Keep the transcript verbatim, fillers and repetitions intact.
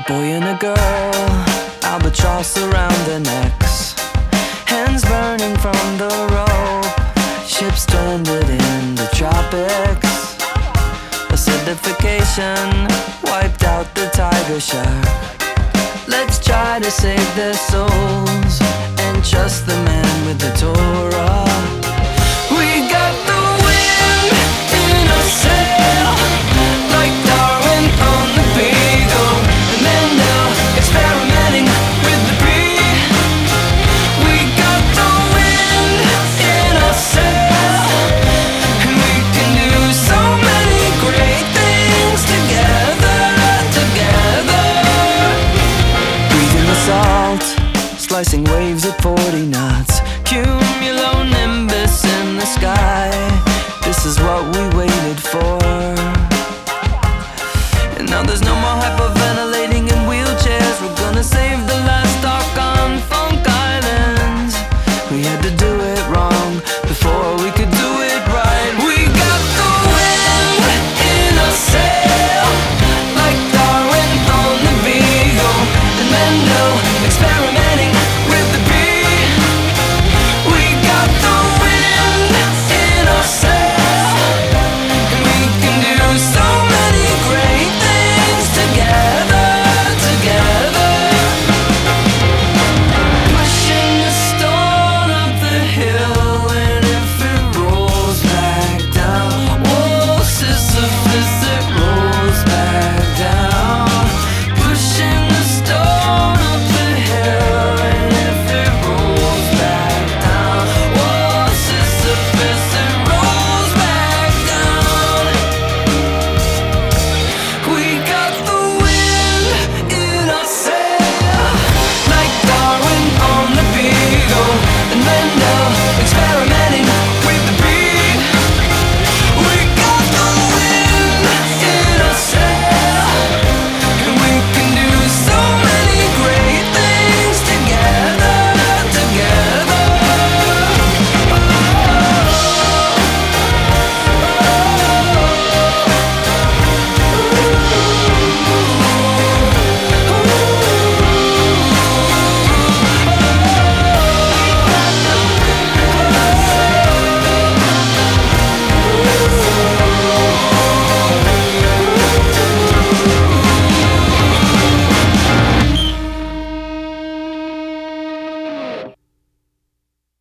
boy and a girl, albatross around their necks, hands burning from the rope, ships stranded in the tropics. Acidification wiped out the tiger shark. Let's try to save their souls and trust the man with the Torah.